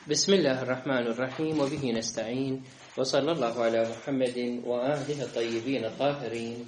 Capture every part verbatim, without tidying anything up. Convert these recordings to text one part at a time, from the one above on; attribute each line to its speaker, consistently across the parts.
Speaker 1: بسم الله الرحمن الرحيم وبه نستعين وصلى الله على محمد وآله الطيبين الطاهرين.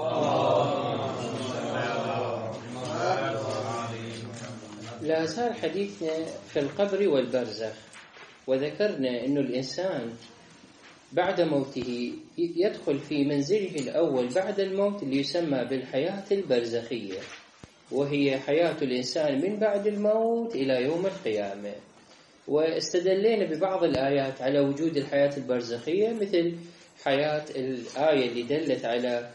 Speaker 1: لا زال حديثنا في القبر والبرزخ، وذكرنا أن الإنسان بعد موته يدخل في منزله الأول بعد الموت اللي يسمى بالحياة البرزخية، وهي حياة الإنسان من بعد الموت إلى يوم القيامة. واستدلينا ببعض الآيات على وجود الحياة البرزخية، مثل حياة الآية اللي دلت على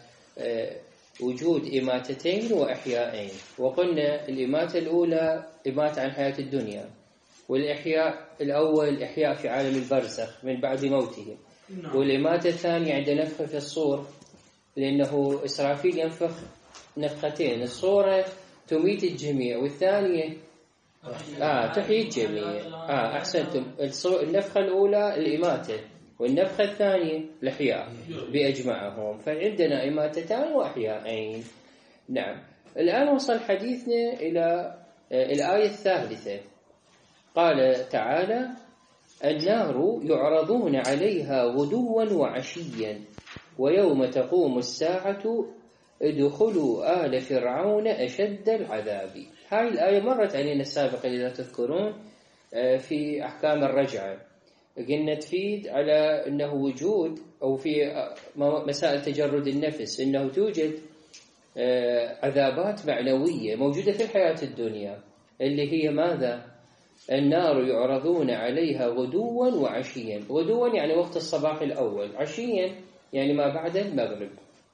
Speaker 1: وجود إماتتين وإحيائين، وقلنا الإماتة الأولى إماتة عن حياة الدنيا، والإحياء الأول إحياء في عالم البرزخ من بعد موته، والإماتة الثانية عند نفخ في الصور، لأنه إسرافيل ينفخ نفختين، الصورة تميت الجميع والثانية آه تحيي الجميع. آه أحسنتم، النفخة الأولى الإماتة والنفخة الثانية الإحياء بأجمعهم، فعندنا إماتتان وإحيائين. نعم، الآن وصل حديثنا إلى الآية الثالثة. قال تعالى: النار يعرضون عليها غدوا وعشيا ويوم تقوم الساعة ادخلوا آل فرعون أشد العذاب. هاي الآية مرت علينا سابقا إذا تذكرون في أحكام الرجعة، قلنا تفيد على أنه وجود، أو في مسائل تجرد النفس، أنه توجد عذابات معنوية موجودة في الحياة الدنيا، اللي هي ماذا؟ النار يعرضون عليها غدوا وعشيا. غدوا يعني وقت الصباح الأول، عشيا يعني ما بعد المغرب.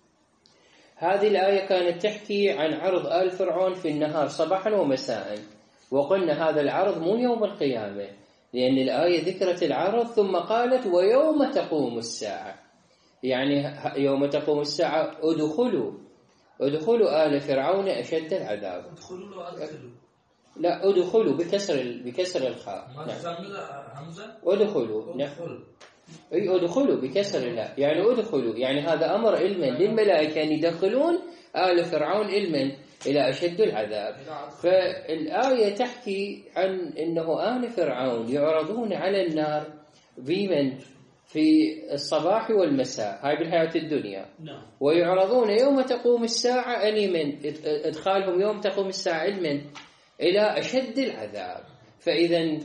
Speaker 1: هذه الآية كانت تحكي عن عرض آل فرعون في النهار صباحا ومساء، وقلنا هذا العرض مو يوم القيامة، لأن الآية ذكرت العرض ثم قالت ويوم تقوم الساعة، يعني يوم تقوم الساعة ادخلوا ادخلوا آل فرعون أشد العذاب.
Speaker 2: ادخلوا ادخلوا
Speaker 1: لا، ادخلوا بكسر بكسر الخاء.
Speaker 2: همزة
Speaker 1: ادخلوا. نعم، اي ادخلوا بكسر اللاء، يعني ادخلوا، يعني هذا امر علما للملائكه ان يدخلون آل فرعون علما الى اشد العذاب. فالايه تحكي عن انه آل فرعون يعرضون على النار بمن في الصباح والمساء، هاي بالحياه الدنيا، ويعرضون يوم تقوم الساعه علما، ادخالهم يوم تقوم الساعه علما الى اشد العذاب. فاذا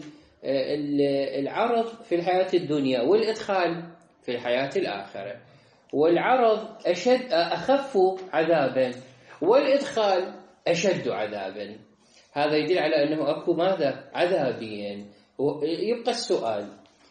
Speaker 1: العرض في الحياة الدنيا والإدخال في الحياة الآخرة، والعرض أشد أخف عذابا والإدخال أشد عذابا. هذا يدل على أنه أكو ماذا؟ عذابين. يبقى السؤال،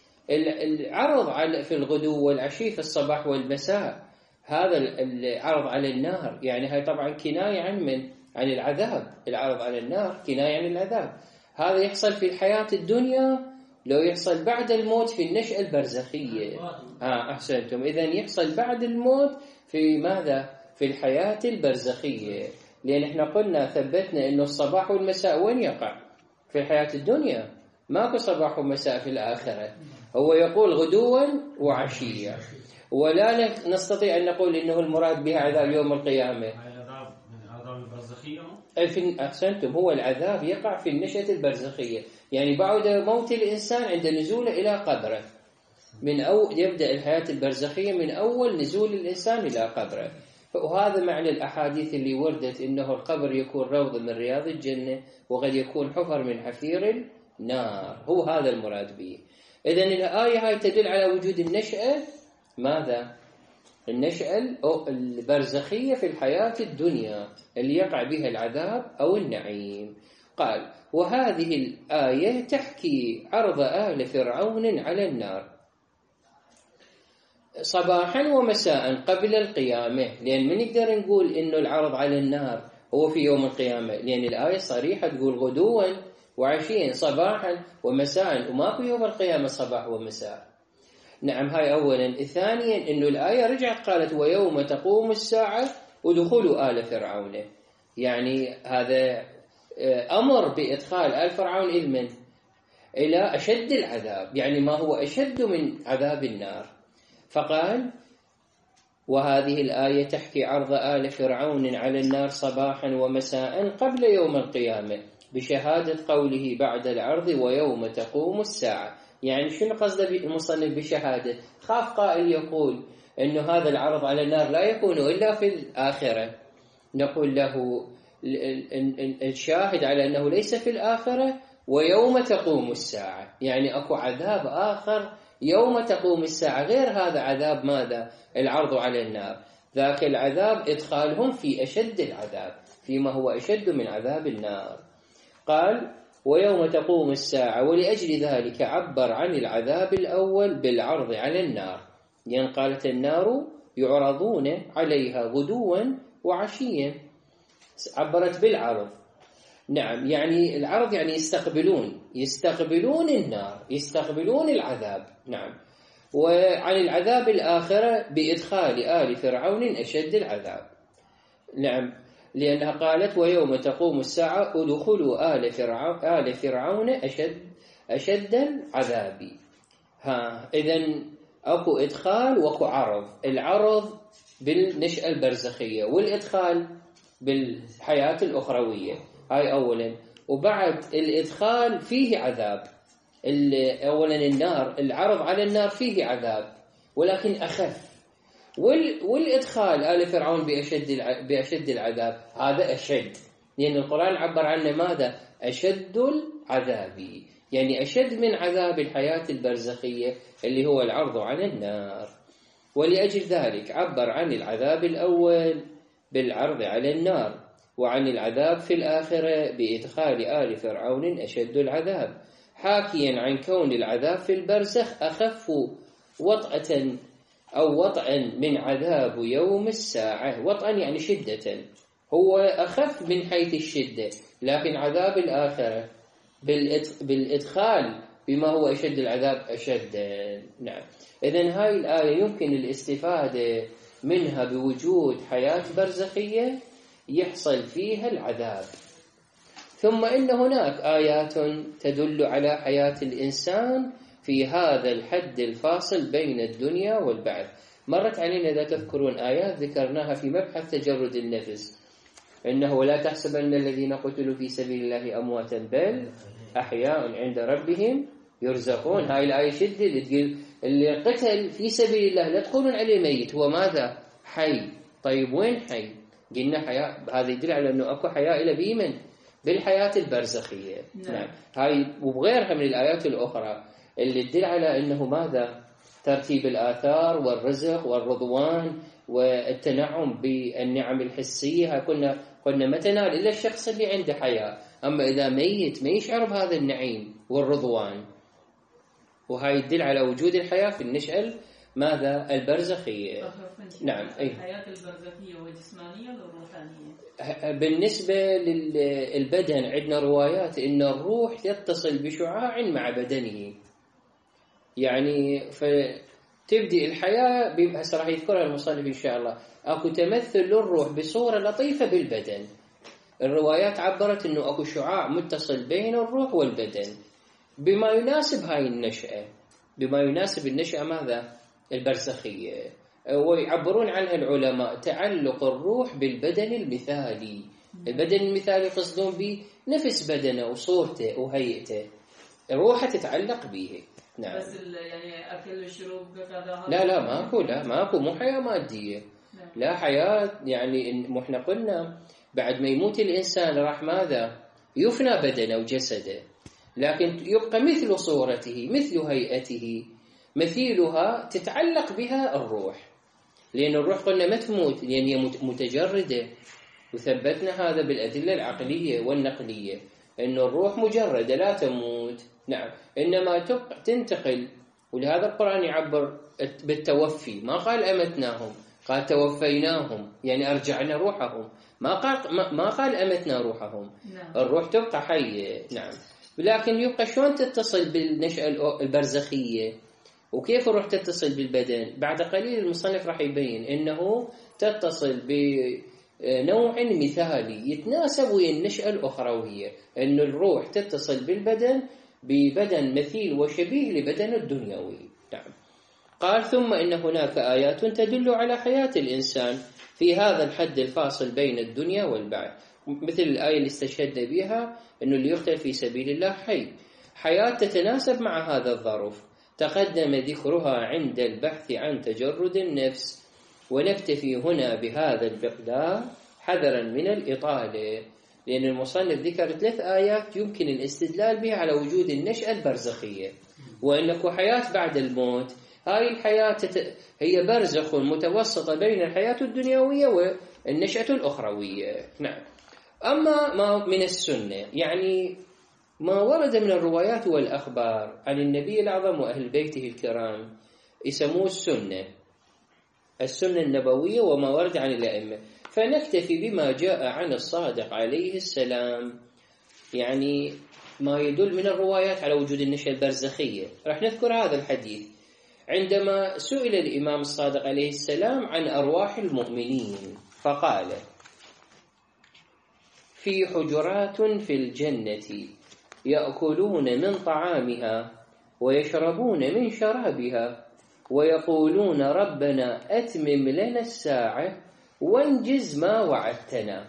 Speaker 1: العرض على في الغدو والعشي في الصباح والمساء، هذا العرض على النار، يعني هاي طبعا كناية عن من؟ عن العذاب. العرض على النار كناية عن العذاب. هذا يحصل في الحياة الدنيا، لو يحصل بعد الموت في النشأة البرزخية. آه أحسنتم، إذن يحصل بعد الموت في ماذا؟ في الحياة البرزخية، لأن إحنا قلنا ثبتنا إنه الصباح والمساء وين يقع؟ في الحياة الدنيا، ماكو صباح ومساء في الآخرة. هو يقول غدوا وعشيا، ولا نستطيع أن نقول إنه المراد بها عذاب يوم القيامة. أحسنتم، هو العذاب يقع في النشأة البرزخية، يعني بعد موت الإنسان عند نزوله إلى قبره، من أو يبدأ الحياة البرزخية من أول نزول الإنسان إلى قبره. وهذا معنى الأحاديث اللي وردت إنه القبر يكون روض من رياض الجنة، وقد يكون حفر من حفير النار، هو هذا المراد به. إذن الآية هاي تدل على وجود النشأة ماذا؟ النشأة البرزخية في الحياة الدنيا اللي يقع بها العذاب أو النعيم. قال: وهذه الآية تحكي عرض آل فرعون على النار صباحا ومساء قبل القيامة، لأن من نقدر نقول إنه العرض على النار هو في يوم القيامة، لأن الآية صريحة تقول غدوا وعشيا، صباحا ومساء، وما في يوم القيامة صباح ومساء. نعم، هاي أولا. ثانيا إنه الآية رجعت قالت ويوم تقوم الساعة ادخلوا آل فرعون، يعني هذا أمر بإدخال آل فرعون علما إلى أشد العذاب، يعني ما هو أشد من عذاب النار. فقال: وهذه الآية تحكي عرض آل فرعون على النار صباحا ومساء قبل يوم القيامة بشهادة قوله بعد العرض ويوم تقوم الساعة. يعني شنو قصده المصنف بشهادة؟ خاف قائل يقول أنه هذا العرض على النار لا يكون إلا في الآخرة، نقول له الشاهد على أنه ليس في الآخرة ويوم تقوم الساعة، يعني أكو عذاب آخر يوم تقوم الساعة غير هذا عذاب ماذا؟ العرض على النار. ذاك العذاب إدخالهم في أشد العذاب، فيما هو أشد من عذاب النار. قال ويوم تقوم الساعة، ولأجل ذلك عبر عن العذاب الأول بالعرض على النار، يعني قالت النار يعرضون عليها غدوا وعشيا، عبرت بالعرض. نعم، يعني العرض يعني يستقبلون يستقبلون النار، يستقبلون العذاب. نعم. وعن العذاب الآخرة بإدخال آل فرعون أشد العذاب. نعم، لأنها قالت ويوم تقوم الساعة ادخلوا آل فرعون آل فرعون أشد أشد العذاب. ها، إذن أكو إدخال وأكو عرض. العرض بالنشأة البرزخية والإدخال بالحياة الأخروية، هاي أولا. وبعد الإدخال فيه عذاب، أولا النار، العرض على النار فيه عذاب ولكن أخف، والإدخال آل فرعون بأشد بأشد العذاب هذا أشد، لأن القرآن عبر عنه ماذا؟ أشد العذاب، يعني أشد من عذاب الحياة البرزخية اللي هو العرض على النار. ولأجل ذلك عبر عن العذاب الأول بالعرض على النار، وعن العذاب في الآخرة بإدخال آل فرعون أشد العذاب، حاكيا عن كون العذاب في البرزخ أخف وطأة أو وطئا من عذاب يوم الساعة. وطئا يعني شدة، هو أخف من حيث الشدة، لكن عذاب الآخرة بالإدخال بما هو أشد العذاب أشد. نعم. إذن هاي الآية يمكن الاستفادة منها بوجود حياة برزخية يحصل فيها العذاب. ثم إن هناك آيات تدل على حياة الإنسان في هذا الحد الفاصل بين الدنيا والبعث. مرت علينا إذا تذكرون آيات ذكرناها في مبحث تجرد النفس، إنه لا تحسبن الذين قتلوا في سبيل الله أمواتا بل أحياء عند ربهم يرزقون. هاي الآية شدة اللي تقول اللي قتل في سبيل الله لا تقولون عليه ميت، هو ماذا؟ حي. طيب وين حي؟ قلنا حياة، هذا يدل على أنه أكو حياة إلى بيمن بالحياة البرزخية. نعم. نعم. هاي وبغيرها من الآيات الأخرى اللي تدل على أنه ماذا؟ ترتيب الآثار والرزق والرضوان والتنعم بالنعم الحسية. قلنا قلنا ما تنال إلا الشخص اللي عنده حياة، أما إذا ميت ما يشعر بهذا النعيم والرضوان. وهاي يدل على وجود الحياة في النشأة ماذا؟ البرزخية. نعم.
Speaker 3: الحياة البرزخية والجسمانية والروحانية.
Speaker 1: بالنسبة للبدن عندنا روايات إن الروح يتصل بشعاع مع بدنه، يعني فتبدأ الحياة هسه راح يذكرها المصنف إن شاء الله. أكو تمثل للروح بصورة لطيفة بالبدن. الروايات عبرت إنه أكو شعاع متصل بين الروح والبدن بما يناسب هاي النشأة، بما يناسب النشأة ماذا؟ البرزخية. ويعبرون عنها العلماء تعلق الروح بالبدن المثالي. البدن المثالي قصدون به نفس بدنه وصورته وهيئته، روحه تتعلق به. نعم.
Speaker 3: بس يعني أكل وشرب كذا
Speaker 1: لا لا ماكو، لا ماكو، مو حياة مادية. لا حياة، يعني احنا قلنا بعد ما يموت الإنسان راح ماذا؟ يفنى بدنه وجسده، لكن يبقى مثل صورته مثل هيئته مثيلها تتعلق بها الروح، لأن الروح قلنا ما تموت لأن هي متجردة، وثبتنا هذا بالأدلة العقلية والنقلية أن الروح مجردة لا تموت. نعم. إنما تنتقل، ولهذا القرآن يعبر بالتوفي، ما قال أمتناهم، قال توفيناهم يعني أرجعنا روحهم، ما قال ما قال أمتنا روحهم. نعم. الروح تبقى حية. نعم. لكن يبقى شلون تتصل بالنشأة البرزخية وكيف الروح تتصل بالبدن؟ بعد قليل المصنف راح يبين إنه تتصل بنوع مثالي يتناسب ويا النشأة الأخروية، إنه الروح تتصل بالبدن ببدن مثيل وشبيه لبدن الدنيوي. نعم. قال ثم إن هناك آيات تدل على حياة الإنسان في هذا الحد الفاصل بين الدنيا والبعث، مثل الآية اللي استشهدنا بها أنه اللي يقتل في سبيل الله حي، حياة تتناسب مع هذا الظرف تقدم ذكرها عند البحث عن تجرد النفس. ونكتفي هنا بهذا المقدار حذرا من الإطالة، لأن المصنف ذكر ثلاث آيات يمكن الاستدلال بها على وجود النشأة البرزخية، وأنك حياة بعد الموت. هاي الحياة هي برزخ متوسطة بين الحياة الدنيوية والنشأة الأخروية. نعم. أما ما من السنة، يعني ما ورد من الروايات والأخبار عن النبي الأعظم وأهل بيته الكرام يسموه السنة، السنة النبوية وما ورد عن الأئمة، فنكتفي بما جاء عن الصادق عليه السلام، يعني ما يدل من الروايات على وجود النشأة البرزخية. راح نذكر هذا الحديث عندما سئل الإمام الصادق عليه السلام عن أرواح المؤمنين فقال: في حجرات في الجنة يأكلون من طعامها ويشربون من شرابها ويقولون ربنا أتمم لنا الساعة وانجز ما وعدتنا.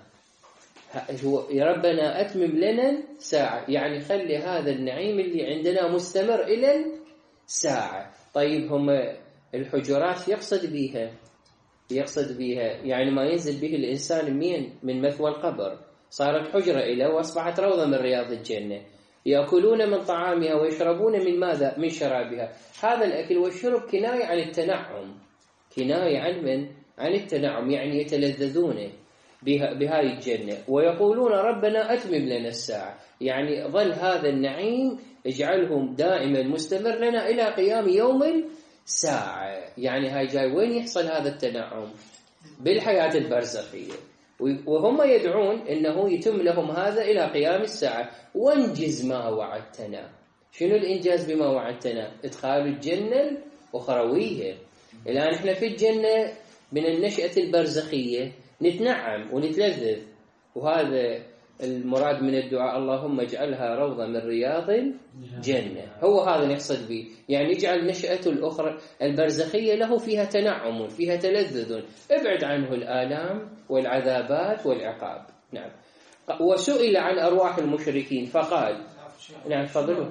Speaker 1: ربنا أتمم لنا ساعة، يعني خلي هذا النعيم اللي عندنا مستمر إلى الساعة. طيب هم الحجرات يقصد بها يقصد بها يعني ما ينزل به الإنسان مين من مثوى القبر، صارت حجرة إلى وأصبحت روضة من رياض الجنة. يأكلون من طعامها ويشربون من ماذا؟ من شرابها. هذا الأكل والشرب كناية عن التنعم، كناية عن من؟ عن التنعم، يعني يتلذذون بهاي الجنة. ويقولون ربنا أتمم لنا الساعة، يعني ظل هذا النعيم اجعلهم دائما مستمر لنا إلى قيام يوم الساعة. يعني هاي جاي وين يحصل هذا التنعم؟ بالحياة البرزخية. وهم يدعون إنه يتم لهم هذا إلى قيام الساعة. وانجز ما وعدتنا. شنو الإنجاز بما وعدتنا؟ إدخال الجنة الأخروية. الآن إحنا في الجنة من النشأة البرزخية نتنعم ونتلذذ، وهذا المراد من الدعاء: اللهم اجعلها روضة من رياض الجنة. هو هذا نقصد به، يعني يجعل نشأة الأخرى البرزخية له فيها تنعم فيها تلذذ، ابعد عنه الآلام والعذابات والعقاب. نعم. وسئل عن أرواح المشركين فقال: نعم تفضلوا.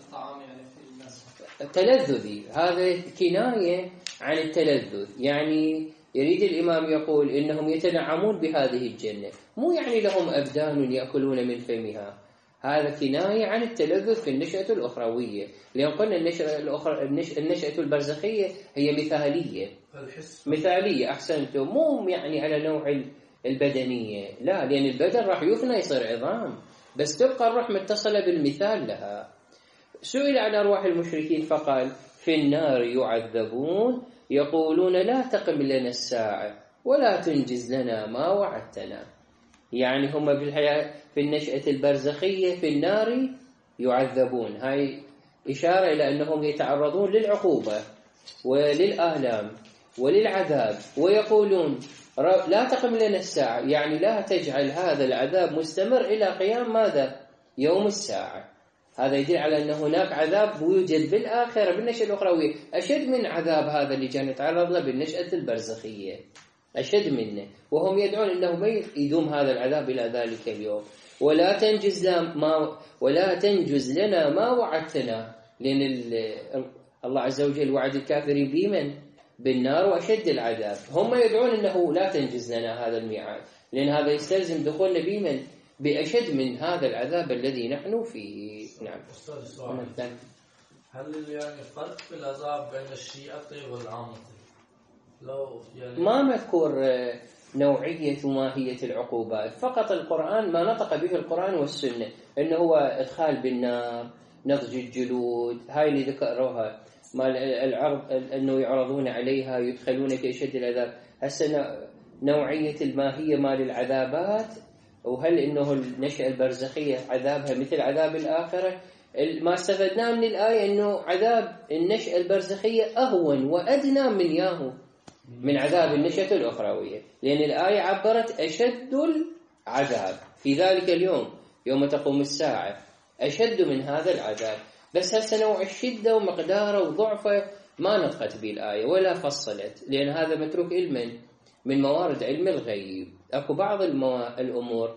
Speaker 1: تلذذي، هذا كناية عن التلذذ، يعني يريد الإمام يقول إنهم يتنعمون بهذه الجنة، مو يعني لهم أبدان يأكلون من فمها، هذا كناية عن التلذذ في النشأة الأخروية، لأن قلنا النشأة, الأخرى النشأة البرزخية هي مثالية مثالية أحسنتم، مو يعني على نوع البدنية، لا، لأن البدن راح يفنى يصير عظام، بس تبقى الروح متصلة بالمثال لها. سئل عن أرواح المشركين فقال: في النار يعذبون يقولون لا تقم لنا الساعة ولا تنجز لنا ما وعدتنا. يعني هم في الحياة في النشأة البرزخية في النار يعذبون، هاي إشارة إلى أنهم يتعرضون للعقوبة وللآلام وللعذاب، ويقولون لا تقم لنا الساعة، يعني لا تجعل هذا العذاب مستمر إلى قيام ماذا؟ يوم الساعة. هذا يدل على أن هناك عذاب يوجد بالآخرة بالنشأة الأخروية أشد من عذاب هذا اللي كان يتعرض له بالنشأة البرزخية، أشد منه، وهم يدعون أنه ما يدوم هذا العذاب إلى ذلك اليوم. ولا تنجز لنا ما ولا تنجز لنا ما وعدتنا، لأن الله عز وجل وعد الكافرين بمن؟ بالنار وأشد العذاب. هم يدعون أنه لا تنجز لنا هذا الميعاد، لأن هذا يستلزم دخولنا بمن؟ بأشد من هذا العذاب الذي نحن فيه. نعم.
Speaker 2: هل يعني فرق في العذاب بين الشيعة والعامة؟ لو يعني
Speaker 1: ما مذكور نوعية وماهية العقوبات، فقط القرآن ما نطق به القرآن والسنة إنه هو إدخال بالنار، نضج الجلود، هاي اللي ذكروها، ما العرض أنه يعرضون عليها يدخلون في أشد العذاب. هسه نوعية الماهية مال العذابات، وهل إنه النشأة البرزخية عذابها مثل عذاب الآخرة؟ ما استفدناه من الآية إنه عذاب النشأة البرزخية أهون وأدنى من ياهو من عذاب النشأة الأخروية، لأن الآية عبرت أشد العذاب في ذلك اليوم يوم تقوم الساعة، أشد من هذا العذاب. بس هسه نوع الشدة ومقداره وضعفه ما نطقت به الآية ولا فصلت، لأن هذا متروك علما من موارد علم الغيب. أكو بعض المو... الأمور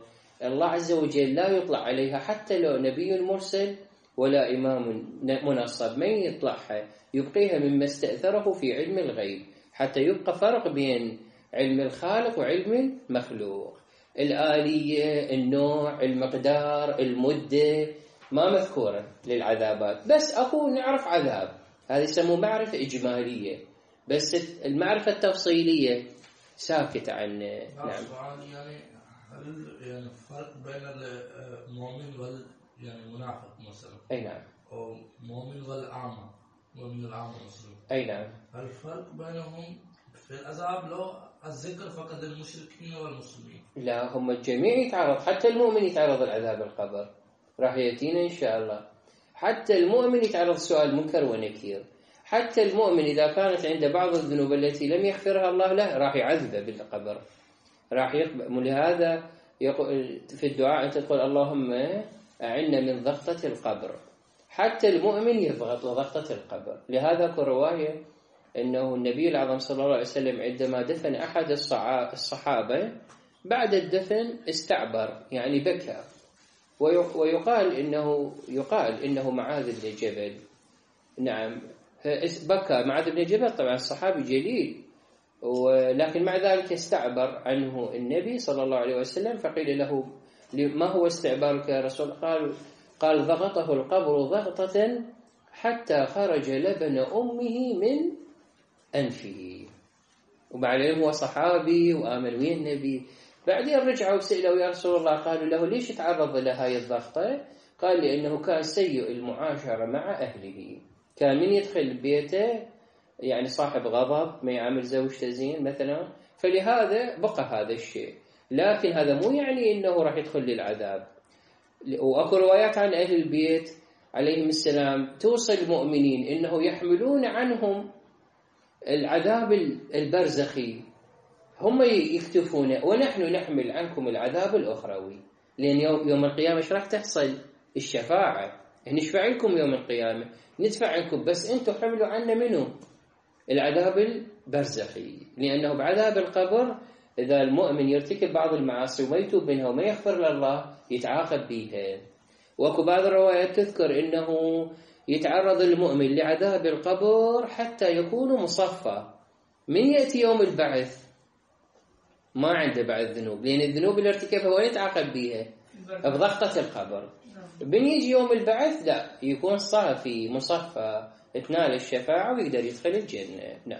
Speaker 1: الله عز وجل لا يطلع عليها حتى لو نبي مرسل ولا إمام منصب، ما يطلعها، يبقيها مما استأثره في علم الغيب، حتى يبقى فرق بين علم الخالق وعلم المخلوق. الآلية، النوع، المقدار، المدة ما مذكورة للعذابات، بس أكو نعرف عذاب، هذه يسموه معرفة إجمالية، بس المعرفة التفصيلية ساكتة عنه. نعم.
Speaker 2: يعني هل يعني فرق بين المؤمن وال يعني المنافق مثلا؟
Speaker 1: أي نعم.
Speaker 2: أو المؤمن والأعمى، المؤمن الأعمى المسلم.
Speaker 1: أي نعم.
Speaker 2: هل الفرق بينهم في العذاب لو الذكر فقد المشركين والمسلمين؟
Speaker 1: لا، هم الجميع يتعرض، حتى المؤمن يتعرض لعذاب القبر، راح يأتينا إن شاء الله. حتى المؤمن يتعرض سؤال منكر ونكير، حتى المؤمن إذا كانت عنده بعض الذنوب التي لم يغفرها الله له راح يعذبه بالقبر، راح يقبل. لهذا في الدعاء أنت تقول اللهم أعنا من ضغطة القبر، حتى المؤمن يضغط ضغطة القبر. لهذا كرواية أنه النبي العظيم صلى الله عليه وسلم عندما دفن أحد الصحابة بعد الدفن استعبر، يعني بكى، ويقال إنه يقال إنه معاذ بن جبل. نعم، بكى معاذ بن جبل، طبعا صحابي جليل، ولكن مع ذلك استعبر عنه النبي صلى الله عليه وسلم، فقيل له ما هو استعبارك يا رسول؟ قال قال ضغطه القبر ضغطة حتى خرج لبن أمه من أنفه. وبعدين هو صحابي وآمن ويا النبي. بعدين رجعوا وسألوا يا رسول الله، قالوا له ليش تعرض لهاي الضغطة؟ قال لأنه كان سيء المعاشرة مع أهله، كان من يدخل بيته يعني صاحب غضب، ما يعامل زوجته زين مثلا، فلهذا بقى هذا الشيء. لكن هذا مو يعني إنه راح يدخل للعذاب. وأكو روايات عن أهل البيت عليهم السلام توصل المؤمنين إنه يحملون عنهم العذاب البرزخي، هم يكتفون، ونحن نحمل عنكم العذاب الأخروي، لأن يوم القيامة إيش راح تحصل؟ الشفاعة، نشفع لكم يوم القيامة، ندفع عنكم، بس أنتم حملوا عنا منه العذاب البرزخي، لأنه بعذاب القبر إذا المؤمن يرتكب بعض المعاصي وما يتوب منها وما يغفر لله يتعاقب بها. وأكو بعض الروايات تذكر إنه يتعرض المؤمن لعذاب القبر حتى يكون مصفى، من يأتي يوم البعث ما عنده بعد ذنوب، لأن الذنوب اللي ارتكبها هو يتعاقب بها بضغطة القبر. من يجي يوم البعث لا، يكون صافي مصفى، تنال الشفاعة ويقدر يدخل الجنة. نعم.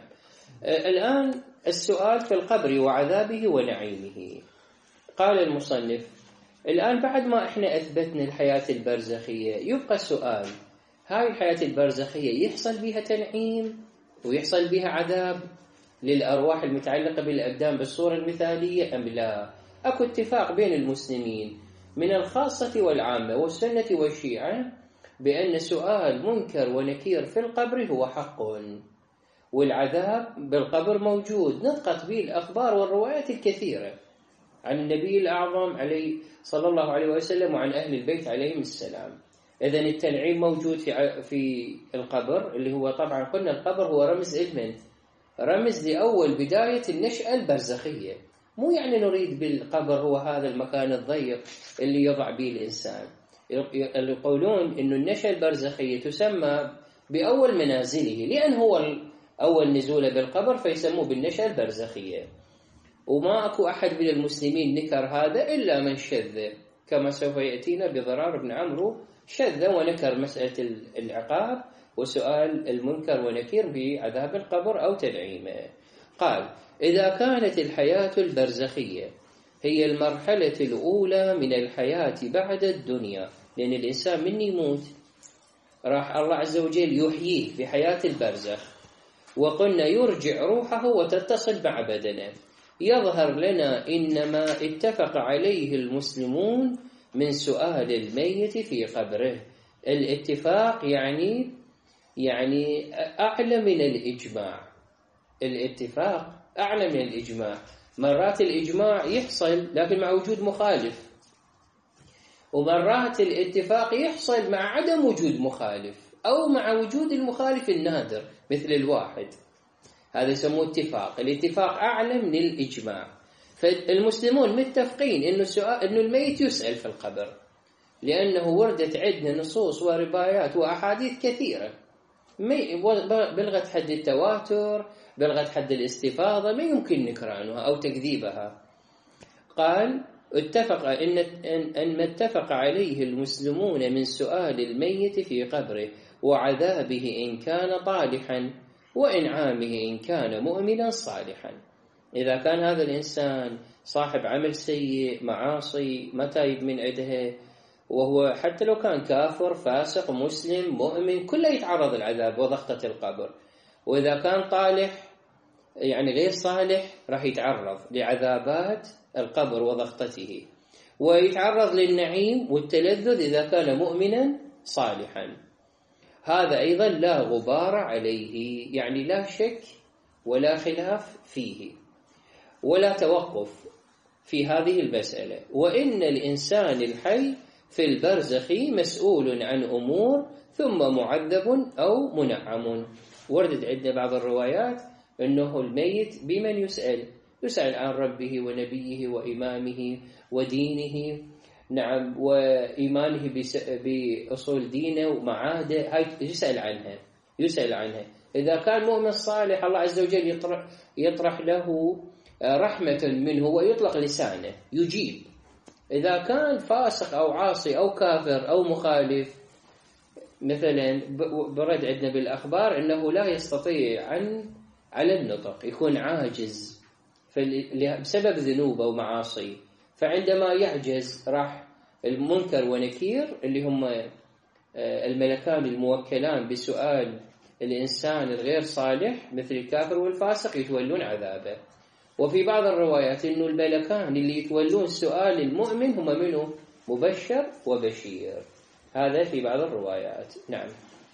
Speaker 1: الآن السؤال في القبر وعذابه ونعيمه. قال المصنف الآن بعد ما احنا أثبتنا الحياة البرزخية يبقى السؤال، هاي الحياة البرزخية يحصل بها تنعيم ويحصل بها عذاب للأرواح المتعلقة بالأبدان بالصورة المثالية أم لا؟ أكو اتفاق بين المسلمين من الخاصة والعامة والسنة والشيعة بأن سؤال منكر ونكير في القبر هو حق، والعذاب بالقبر موجود، نطقت به الأخبار والروايات الكثيرة عن النبي الأعظم عليه صلى الله عليه وسلم وعن أهل البيت عليهم السلام. إذن التنعيم موجود في في القبر، اللي هو طبعا قلنا القبر هو رمز إلمن، رمز لأول بداية النشأة البرزخية. مو يعني نريد بالقبر هو هذا المكان الضيق اللي يضع به الإنسان. اللي يقولون إنه النشأة البرزخية تسمى بأول منازله، لأن هو أول نزوله بالقبر فيسموه بالنشأة البرزخية. وما أكو أحد من المسلمين نكر هذا إلا من شذ، كما سوف يأتينا بضرار بن عمرو شذ ونكر مسألة العقاب وسؤال المنكر ونكير بعذاب القبر أو تنعيمه. قال إذا كانت الحياة البرزخية هي المرحلة الأولى من الحياة بعد الدنيا، لأن الإنسان من يموت راح الله عز وجل يحييه بحياة البرزخ، وقلنا يرجع روحه وتتصل مع بدنه، يظهر لنا إنما اتفق عليه المسلمون من سؤال الميت في قبره. الاتفاق يعني يعني أعلى من الإجماع، الاتفاق أعلى من الإجماع. مرات الإجماع يحصل لكن مع وجود مخالف، ومرات الاتفاق يحصل مع عدم وجود مخالف أو مع وجود المخالف النادر مثل الواحد، هذا يسموه اتفاق. الاتفاق أعلى من الإجماع. فالمسلمون متفقين إنه السؤال إنه الميت يسأل في القبر، لأنه وردت عندنا نصوص وروايات وأحاديث كثيرة بلغت حد التواتر، بلغت حد الاستفاضة، ما يمكن نكرانها أو تكذيبها. قال اتفق إن أن ما اتفق عليه المسلمون من سؤال الميت في قبره وعذابه إن كان طالحا وإنعامه إن كان مؤمنا صالحا. إذا كان هذا الإنسان صاحب عمل سيء، معاصي ما تايب من عدها، وهو حتى لو كان كافر فاسق مسلم مؤمن كله يتعرض العذاب وضغطة القبر. وإذا كان طالح يعني غير صالح راح يتعرض لعذابات القبر وضغطته، ويتعرض للنعيم والتلذذ إذا كان مؤمنا صالحا. هذا أيضا لا غبار عليه، يعني لا شك ولا خلاف فيه ولا توقف في هذه المسألة. وإن الإنسان الحي في البرزخ مسؤول عن أمور ثم معذب أو منعم. وردت عندنا بعض الروايات أنه الميت بمن يسأل؟ يسأل عن ربه ونبيه وإمامه ودينه، نعم، وإيمانه بأصول دينه ومعاده، هاي يسأل عنها يسأل عنها إذا كان مؤمن صالح الله عز وجل يطرح, يطرح له رحمة منه ويطلق لسانه يجيب. إذا كان فاسق أو عاصي أو كافر أو مخالف، مثلا برد عندنا بالأخبار أنه لا يستطيع عن على النطق، يكون عاجز بسبب ذنوبه ومعاصي، فعندما يعجز راح المنكر ونكير اللي هم الملكان الموكلان بسؤال الإنسان الغير صالح مثل الكافر والفاسق يتولون عذابه. وفي بعض الروايات إنه الملكان اللي يتولون سؤال المؤمن هم منه مبشر وبشير، هذا في بعض الروايات. نعم.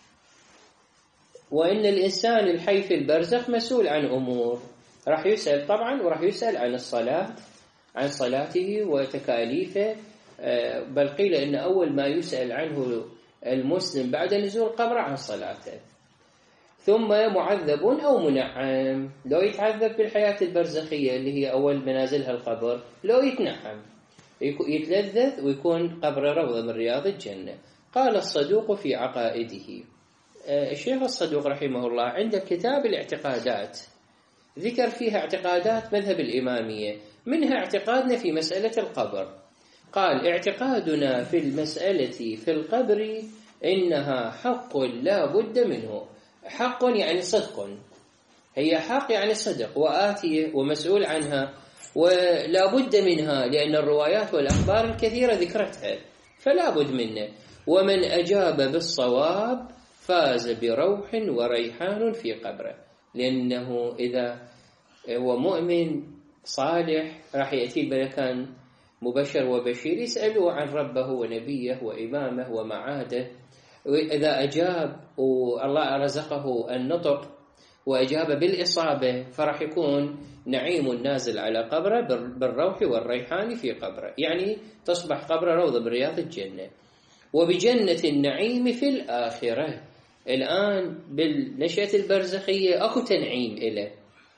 Speaker 1: وإن الإنسان الحي في البرزخ مسؤول عن أمور، راح يسأل طبعا، وراح يسأل عن الصلاة، عن صلاته وتكاليفه، بل قيل إن أول ما يسأل عنه المسلم بعد نزول القبر عن صلاته. ثم معذب أو منعم، لو يتعذب بالحياة البرزخية اللي هي أول منازلها القبر، لو يتنعم يتلذذ ويكون قبر روضة من رياض الجنة. قال الصدوق في عقائده، الشيخ الصدوق رحمه الله عنده كتاب الاعتقادات، ذكر فيها اعتقادات مذهب الإمامية، منها اعتقادنا في مسألة القبر. قال اعتقادنا في المسألة في القبر إنها حق لا بد منه. حق يعني صدق، هي حق يعني صدق وآتية ومسؤول عنها ولا بد منها، لأن الروايات والأخبار الكثيرة ذكرتها فلا بد منه. ومن أجاب بالصواب فاز بروح وريحان في قبره، لأنه إذا هو مؤمن صالح راح يأتي الملكان مبشر وبشير يسألوا عن ربه ونبيه وإمامه ومعاده، وإذا أجاب والله رزقه النطق وأجاب بالإصابة فراح يكون نعيم نازل على قبره بالروح والريحان في قبره، يعني تصبح قبره روضة برياض الجنة. وبجنة النعيم في الآخرة، الآن بالنشأة البرزخية أكو تنعيم إله،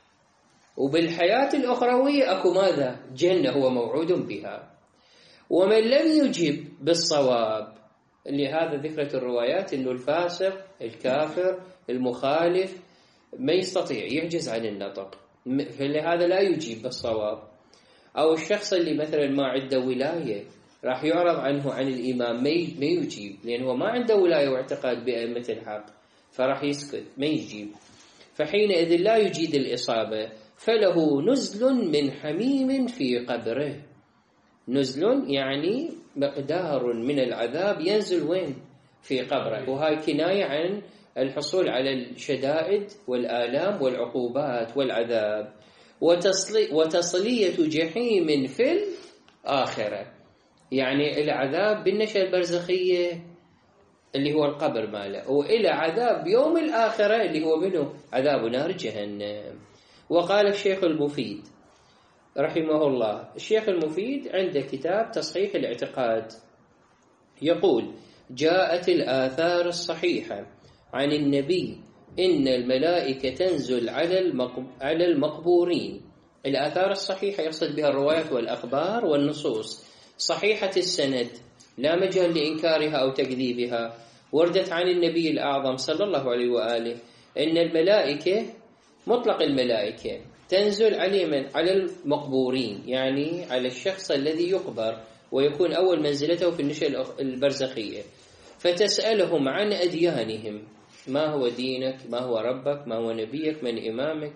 Speaker 1: وبالحياة الأخروية أكو ماذا؟ جنة هو موعود بها. ومن لم يجب بالصواب، لهذا ذكرت الروايات أنه الفاسق الكافر المخالف ما يستطيع يعجز عن النطق، فلهذا لا يجيب بالصواب. أو الشخص اللي مثلا ما عنده ولاية راح يعرض عنه عن الإمام ما يجيب، لأنه ما عنده ولاية واعتقاد بأئمة الحق فراح يسكت ما يجيب، فحينئذ لا يجيد الإصابة، فله نزل من حميم في قبره. نزل يعني مقدار من العذاب ينزل وين؟ في قبره، وهاي كناية عن الحصول على الشدائد والآلام والعقوبات والعذاب. وتصلي وتصلية جحيم في الآخرة، يعني العذاب بالنشأة البرزخية اللي هو القبر ماله، وإلى عذاب يوم الآخرة اللي هو منه عذاب نار جهنم. وقال الشيخ المفيد رحمه الله، الشيخ المفيد عنده كتاب تصحيح الاعتقاد، يقول: جاءت الآثار الصحيحة عن النبي إن الملائكة تنزل على على المقبورين الآثار الصحيحة يقصد بها الروايات والأخبار والنصوص صحيحة السند لا مجال لإنكارها أو تكذيبها، وردت عن النبي الأعظم صلى الله عليه وآله إن الملائكة مطلق الملائكة تنزل على من؟ على المقبورين، يعني على الشخص الذي يقبر ويكون أول منزلته في النشأة البرزخية، فتسألهم عن أديانهم، ما هو دينك، ما هو ربك، ما هو نبيك، من إمامك،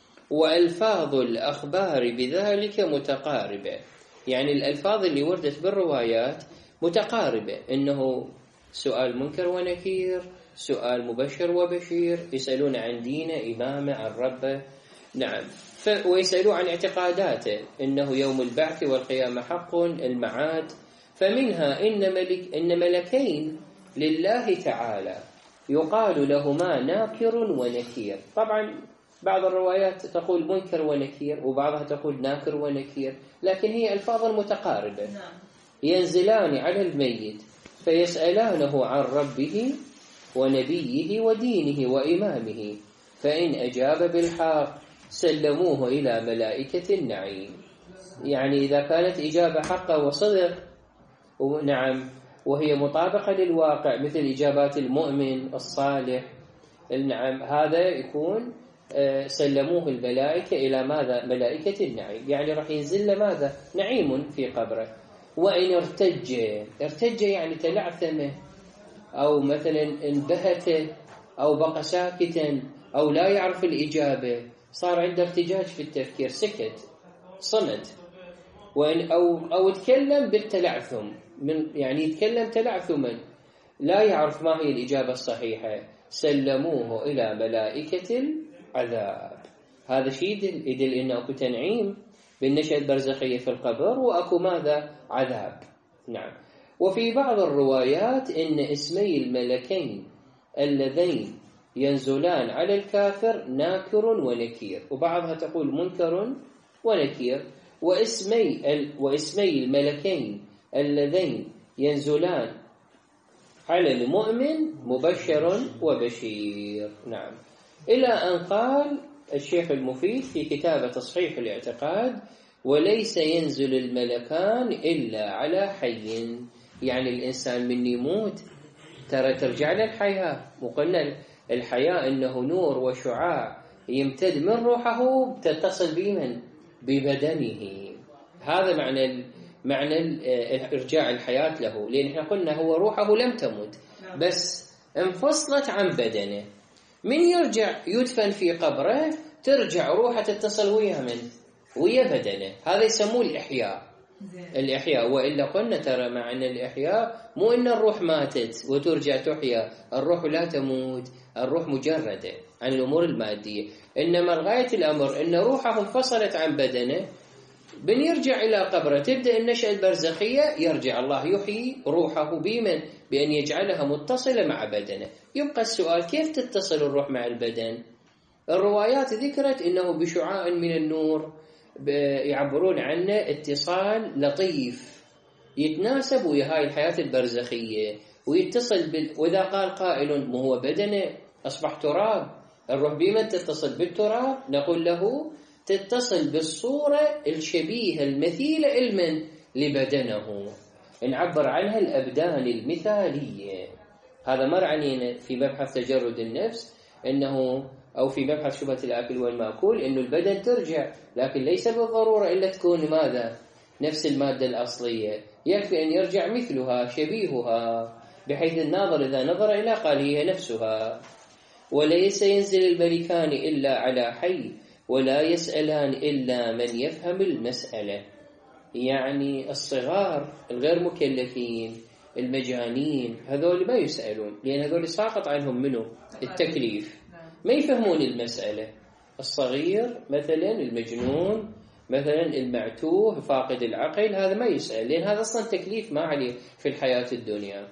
Speaker 1: وألفاظ الأخبار بذلك متقاربة، يعني الألفاظ اللي وردت بالروايات متقاربة، إنه سؤال منكر ونكير، سؤال مبشر وبشير، يسألون عن دينه، إمامه، عن ربه، نعم، ويسألون عن اعتقاداته، إنه يوم البعث والقيامة حق، المعاد، فمنها إن, ملك إن ملكين لله تعالى يقال لهما ناكر ونكير. طبعا بعض الروايات تقول منكر ونكير وبعضها تقول ناكر ونكير، لكن هي ألفاظ متقاربة، ينزلان على الميت فيسألانه عن ربه ونبيه ودينه وإمامه، فإن أجاب بالحق سلموه إلى ملائكة النعيم، يعني إذا كانت إجابة حقة وصدق، نعم، وهي مطابقة للواقع مثل إجابات المؤمن الصالح، نعم، هذا يكون سلموه الملائكة إلى ماذا؟ ملائكة النعيم، يعني راح ينزل ماذا؟ نعيم في قبره. وإن ارتج، ارتج يعني تلعثم أو مثلا انبهت أو بقى ساكتا أو لا يعرف الإجابة، صار عنده ارتجاج في التفكير، سكت، صمت، وإن أو أو تكلم بالتلعثم، من يعني يتكلم تلعثما لا يعرف ما هي الإجابة الصحيحة، سلموه إلى ملائكة العذاب. هذا شيء يدل إنه أكو تنعيم بالنشأة البرزخية في القبر، وأكو ماذا؟ عذاب، نعم. وفي بعض الروايات إن اسمي الملكين اللذين ينزلان على الكافر ناكر ونكير، وبعضها تقول منكر ونكير، واسمي واسمي الملكين اللذين ينزلان على المؤمن مبشر وبشير، نعم، إلى أن قال الشيخ المفيد في كتاب تصحيح الاعتقاد: وليس ينزل الملكان إلا على حي، يعني الإنسان من يموت ترى ترجع له الحياة، وقلنا الحياة إنه نور وشعاع يمتد من روحه تتصل بمن؟ ببدنه، هذا معنى معنى إرجاع الحياة له، لأن احنا قلنا هو روحه لم تمت بس انفصلت عن بدنه، من يرجع يدفن في قبره ترجع روحه تتصل ويا من؟ ويا بدنه، هذا يسموه الإحياء. الإحياء، وإلا قلنا ترى معنى الإحياء مو إن الروح ماتت وترجع تحيا، الروح لا تموت، الروح مجردة عن الأمور المادية، إنما غاية الأمر إن روحه انفصلت عن بدنه، بن يرجع إلى قبره تبدأ النشأة البرزخية، يرجع الله يحيي روحه بمن؟ بأن يجعلها متصلة مع بدنه. يبقى السؤال: كيف تتصل الروح مع البدن؟ الروايات ذكرت إنه بشعاع من النور، يعبرون عنه اتصال لطيف يتناسب ويا هاي الحياة البرزخية ويتصل بال... وإذا قال قائل: ما هو بدنه أصبح تراب، الروح بمن تتصل؟ بالتراب، نقول له تتصل بالصورة الشبيهة المثيلة المن لبدنه، نعبر عنها الأبدان المثالية. هذا مر علينا في مبحث تجرد النفس، إنه أو في مبحث شبهة الآكل والمأكول، إنه البدن ترجع، لكن ليس بالضرورة إلا تكون ماذا؟ نفس المادة الأصلية، يكفي أن يرجع مثلها شبيهها، بحيث الناظر إذا نظر إلى قال هي نفسها. وليس ينزل الملكان إلا على حي، ولا يسألان إلا من يفهم المسألة، يعني الصغار الغير مكلفين المجانين هذول ما يسألون، لأن هذول ساقط عنهم منه التكليف، ما يفهمون المسألة. الصغير مثلا المجنون مثلا المعتوه فاقد العقل هذا ما يسأل، لأن هذا أصلا تكليف ما عليه في الحياة الدنيا.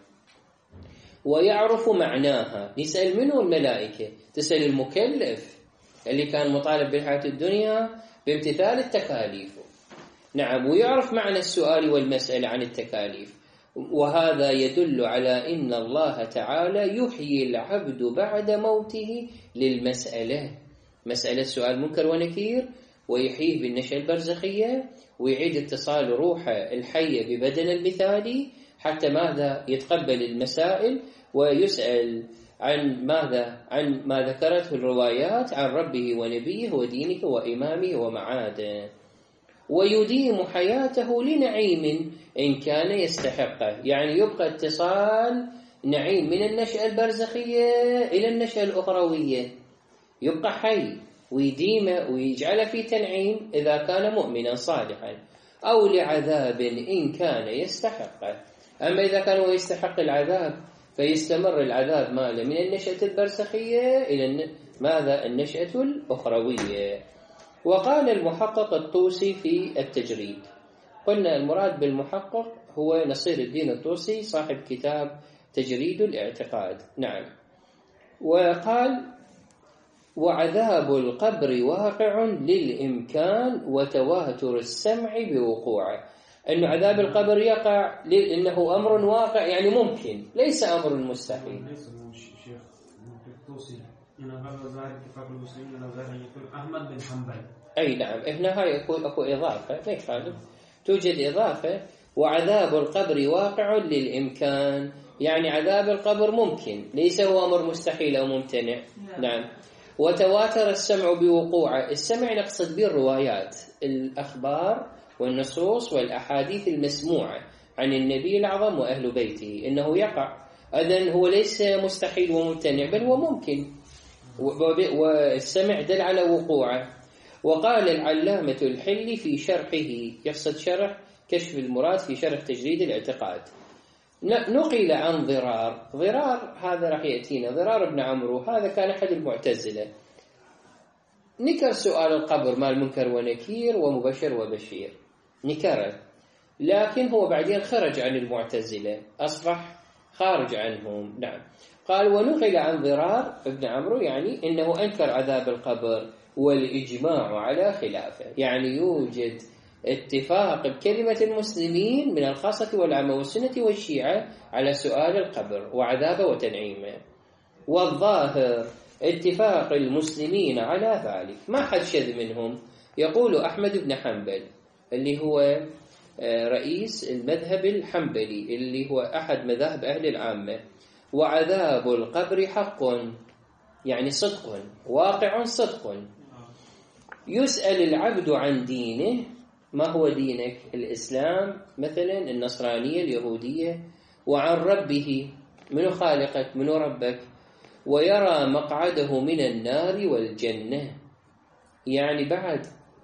Speaker 1: ويعرف معناها، يسأل منه الملائكة، تسأل المكلف اللي كان مطالب بالحياة الدنيا بامتثال التكاليف، نعم، ويعرف معنى السؤال والمسألة عن التكاليف. وهذا يدل على إن الله تعالى يحيي العبد بعد موته للمسألة، مسألة سؤال منكر ونكير، ويحييه بالنشأة البرزخية، ويعيد اتصال روحه الحية ببدن المثالي حتى ماذا يتقبل المسائل ويسأل عن ماذا عن ما ذكرته الروايات عن ربه ونبيه ودينه وإمامه ومعاده، ويديم حياته لنعيم إن كان يستحقه. يعني يبقى اتصال نعيم من النشأة البرزخية إلى النشأة الأخروية، يبقى حي ويديمه ويجعله في تنعيم إذا كان مؤمنا صالحا، أو لعذاب إن كان يستحقه. أما إذا كان هو يستحق العذاب فيستمر العذاب ماله من النشأة البرزخية إلى ماذا النشأة الأخروية. وقال المحقق الطوسي في التجريد، قلنا المراد بالمحقق هو نصير الدين الطوسي صاحب كتاب تجريد الاعتقاد. نعم. وقال وعذاب القبر واقع للإمكان وتواتر السمع بوقوعه، أن عذاب القبر يقع لأنه أمر واقع، يعني ممكن، ليس أمر مستحيل.
Speaker 4: شيخ الطوسي أنا قبل ظاهر اتفاق المسلمين أنا ظاهر يقول أحمد بن حنبل.
Speaker 1: أي نعم، هنا هاي أكو, أكو إضافة، ما يخالف، توجد إضافة. وعذاب القبر واقع للإمكان، يعني عذاب القبر ممكن، ليس هو أمر مستحيل أو ممتنع. نعم. وتواتر السمع بوقوعه، السمع نقصد به الروايات، الأخبار والنصوص والأحاديث المسموعة عن النبي الأعظم وأهل بيته، إنه يقع، إذن هو ليس مستحيل وممتنع بل هو ممكن، والسمع دل على وقوعه. وقال العلامة الحلي في شرحه، يقصد شرح كشف المراد في شرح تجريد الاعتقاد، نقل عن ضرار، ضرار هذا راح يأتينا، ضرار بن عمرو، هذا كان أحد المعتزلة، نكر سؤال القبر مال منكر ونكير ومبشر وبشير، نكره، لكن هو بعدين خرج عن المعتزلة، أصبح خارج عنهم. نعم. قال ونقل عن ضرار بن عمرو، يعني إنه أنكر عذاب القبر والإجماع على خلافه، يعني يوجد اتفاق بكلمة المسلمين من الخاصة والعامة والسنة والشيعة على سؤال القبر وعذابه وتنعيمه، والظاهر اتفاق المسلمين على ذلك، ما حد شذ منهم. يقول أحمد بن حنبل اللي هو رئيس المذهب الحنبلي اللي هو أحد مذاهب أهل العامة، وعذاب القبر حق، يعني صدق، واقع صدق، يسأل العبد عن دينه، ما هو دينك؟ الإسلام مثلا، النصرانية، اليهودية، وعن ربه، من خالقك، من ربك، ويرى مقعده من النار والجنة. يعني بعد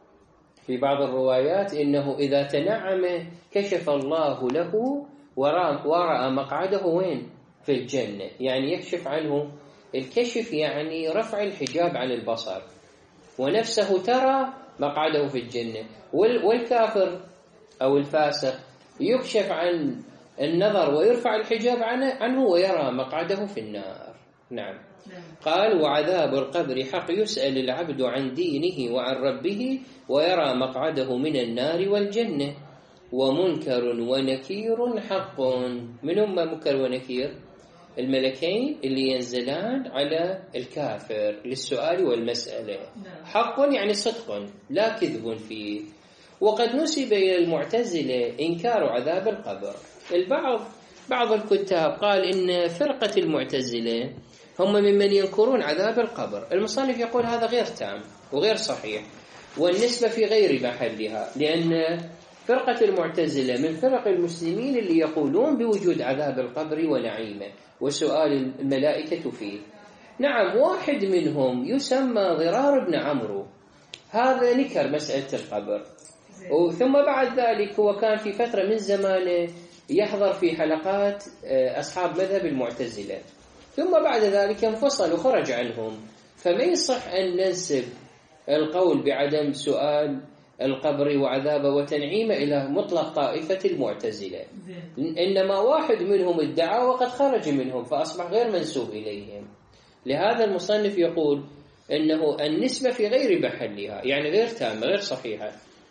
Speaker 1: في بعض الروايات إنه إذا تنعم كشف الله له ورأى مقعده وين؟ في الجنة، يعني يكشف عنه. الكشف يعني رفع الحجاب عن البصر، ونفسه ترى مقعده في الجنة. والكافر أو الفاسق يكشف عن النظر ويرفع الحجاب عنه ويرى مقعده في النار. نعم. قال وعذاب القبر حق، يسأل العبد عن دينه وعن ربه ويرى مقعده من النار والجنة. ومنكر ونكير حق، من هم منكر ونكير؟ الملكين اللي ينزلان على الكافر للسؤال والمسألة، حق يعني صدق لا كذب فيه. وقد نسب إلى المعتزلة إنكار عذاب القبر. البعض بعض الكتاب قال إن فرقة المعتزلة هم ممن ينكرون عذاب القبر. المصنف يقول هذا غير تام وغير صحيح، والنسبة في غير محلها، لأن فرقة المعتزلة من فرق المسلمين اللي يقولون بوجود عذاب القبر ونعيمه وسؤال الملائكة فيه. نعم، واحد منهم يسمى ضرار بن عمرو، هذا نكر مسألة القبر، ثم بعد ذلك هو كان في فترة من زمانه يحضر في حلقات أصحاب مذهب المعتزلة، ثم بعد ذلك انفصل وخرج عنهم. فما يصح أن ننسب القول بعدم سؤال القبر وعذابه وتنعيمه إلى مطلق طائفة المعتزلة، إنما واحد منهم ادعى وقد خرج منهم فأصبح غير منسوب إليهم. لهذا المصنف يقول إنه النسبة في غير محلها، يعني غير تامة غير صحيحة،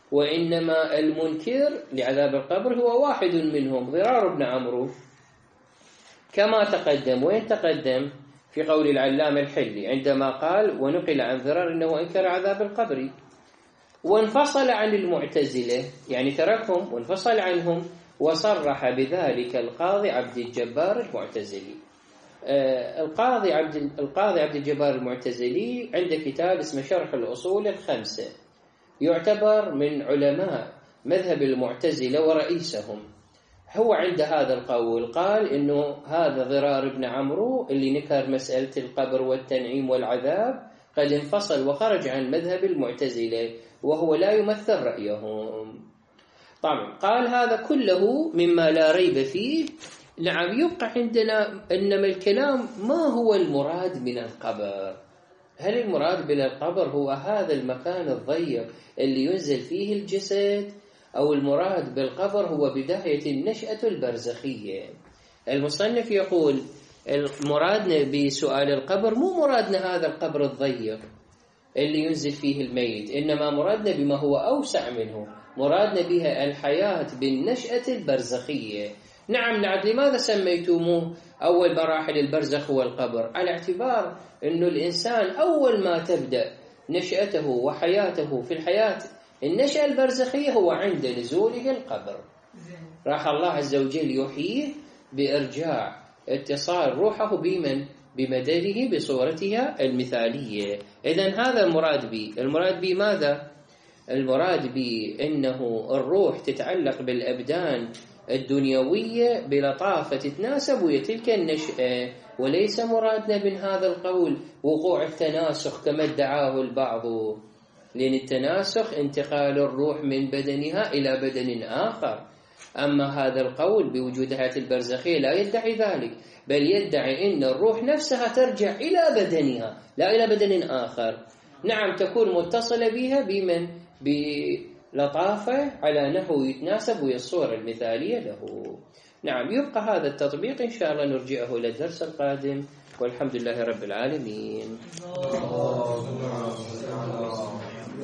Speaker 1: وإنما المنكر لعذاب القبر هو واحد منهم ضرار بن عمرو كما تقدم. وين تقدم؟ في قول العلامة الحلي عندما قال ونقل عن ضرار إنه أنكر عذاب القبر. وانفصل عن المعتزلة، يعني تركهم وانفصل عنهم، وصرح بذلك القاضي عبد الجبار المعتزلي. آه القاضي عبد القاضي عبد الجبار المعتزلي عنده كتاب اسمه شرح الأصول الخمسة، يعتبر من علماء مذهب المعتزلة ورئيسهم. هو عند هذا القول قال إنه هذا ضرار بن عمرو اللي نكر مسألة القبر والتنعيم والعذاب قد انفصل وخرج عن مذهب المعتزلة وهو لا يمثل رأيهم. طبعا قال هذا كله مما لا ريب فيه. نعم، يبقى عندنا إنما الكلام ما هو المراد من القبر. هل المراد من القبر هو هذا المكان الضيق اللي ينزل فيه الجسد، أو المراد بالقبر هو بداية النشأة البرزخية؟ المصنف يقول مرادنا بسؤال القبر مو مرادنا هذا القبر الضيق اللي ينزل فيه الميت، إنما مرادنا بما هو أوسع منه، مرادنا بها الحياة بالنشأة البرزخية. نعم نعم، لماذا سميتموه أول مراحل البرزخ هو القبر؟ على اعتبار أنه الإنسان أول ما تبدأ نشأته وحياته في الحياة النشأة البرزخية هو عند نزوله القبر. راح الله عز وجل يحييه بإرجاع اتصال روحه بمن؟ بمدده بصورتها المثالية. إذن هذا المراد به. المراد به ماذا؟ المراد به أنه الروح تتعلق بالأبدان الدنيوية بلطافة تتناسب ويا تلك النشأة، وليس مرادنا من هذا القول وقوع التناسخ كما ادعاه البعض، لأن التناسخ انتقال الروح من بدنها إلى بدن آخر. أما هذا القول بوجود حياة البرزخية لا يدعي ذلك، بل يدعي أن الروح نفسها ترجع إلى بدنها لا إلى بدن آخر. نعم، تكون متصلة بها بمن؟ بلطافة على نحو يتناسب ويا الصورة المثالية له. نعم، يبقى هذا التطبيق إن شاء الله نرجعه للدرس القادم، والحمد لله رب العالمين.